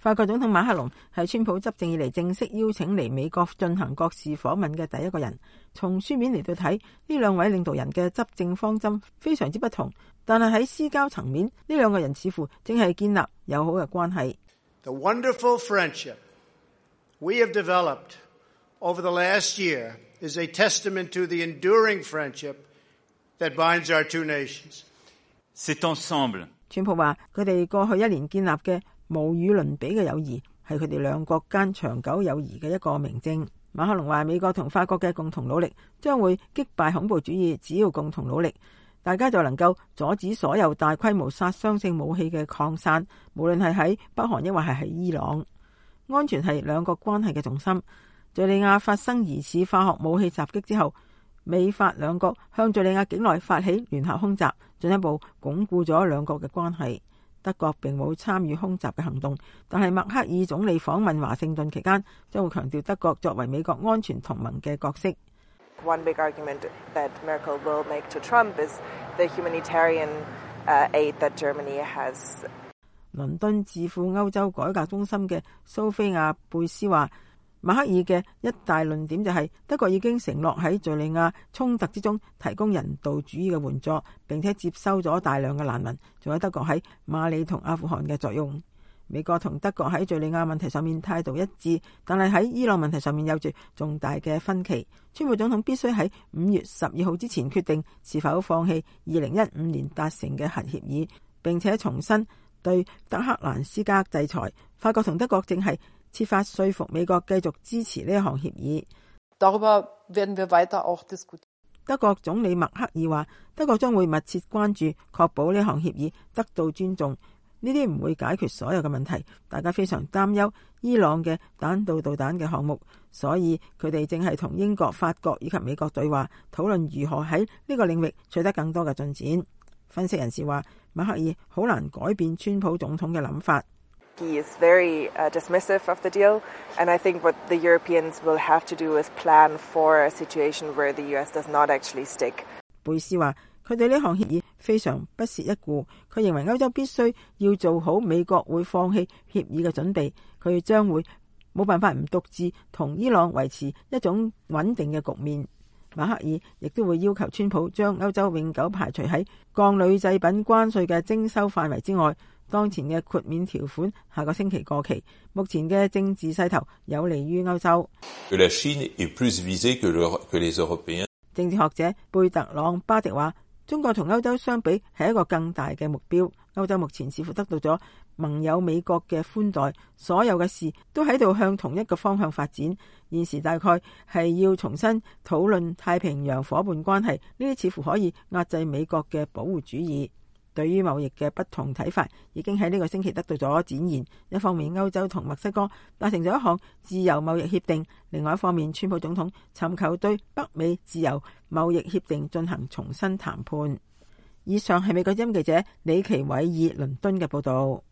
法國總統馬克龍係川普執政以嚟正式邀請嚟美國進行國事訪問嘅第一個人。從書面嚟到睇，呢兩位領導人嘅執政方針非常之不同，但係喺私交層面，呢兩個人似乎正係建立友好嘅關係。 The wonderful friendship we have developed over the last year is a testament to the enduring friendship that binds our two nations. C'est ensemble. 川普話佢哋過去一年建立嘅無與倫比嘅友誼係佢哋兩國間長久友誼嘅一個明證。馬克龍話美國同法國嘅共同努力將會擊敗恐怖主義，只要共同努力，大家就能夠阻止所有大規模殺傷性武器嘅擴散，無論係喺北韓抑或係喺伊朗。安全係兩國關係嘅重心。敘利亞發生疑似化學武器襲擊之後，美法兩國向敘利亞境內發起聯合空襲，進一步鞏固咗兩國嘅關係。德國並冇參與空襲嘅行動，但係默克爾總理訪問華盛頓期間，將會強調德國作為美國安全同盟嘅角色。 One big argument that Merkel will make to Trump is the humanitarian aid that Germany has. 倫敦智庫歐洲改革中心嘅蘇菲亞貝斯話，默克爾嘅一大論點就係德國已經承諾喺敘利亞衝突之中提供人道主義嘅援助，並且接收咗大量嘅難民，仲有德國喺馬里同阿富汗嘅作用。美國同德國喺敘利亞問題上面態度一致，但係喺伊朗問題上面有住重大嘅分歧。川普總統必須喺5月12號之前決定是否放棄2015年達成嘅核協議，並且重新對德黑蘭施加制裁。法國同德國正係設法說服美國繼續支持呢一項協議。德國總理默克爾話，德國將會密切關注，確保呢項協議得到尊重。呢啲唔會解決所有嘅問題，大家非常擔憂伊朗嘅彈道導彈嘅項目，所以佢哋正係同英國、法國以及美國對話，討論如何喺呢個領域取得更多嘅進展。分析人士話，默克爾好難改變川普總統嘅諗法。 He is very dismissive of the deal, and I think what the Europeans will have to do is plan for a situation where the US does not actually stick. 貝斯話，佢對呢項協議非常不屑一顧，佢認為歐洲必須要做好美國會放棄協議嘅準備，佢將會冇辦法唔獨自同伊朗維持一種穩定嘅局面。默克爾亦都會要求川普將歐洲永久排除喺鋼鋁製品關稅嘅徵收範圍之外。當前嘅豁免條款下個星期過期，目前嘅政治勢頭有利於歐洲。政治學者貝特朗巴迪話，中國同歐洲相比係一個更大嘅目標。歐洲目前似乎得到咗盟友美國嘅寬待，所有嘅事都喺度向同一個方向發展。現時大概係要重新討論太平洋夥伴關係，呢啲似乎可以壓制美國嘅保護主義。對於貿易嘅不同睇法已經喺呢個星期得到咗展現。一方面，歐洲同墨西哥達成咗一項自由貿易協定；另外一方面，川普總統尋求對北美自由貿易協定進行重新談判。以上係美國之音記者李奇偉爾倫敦嘅報導。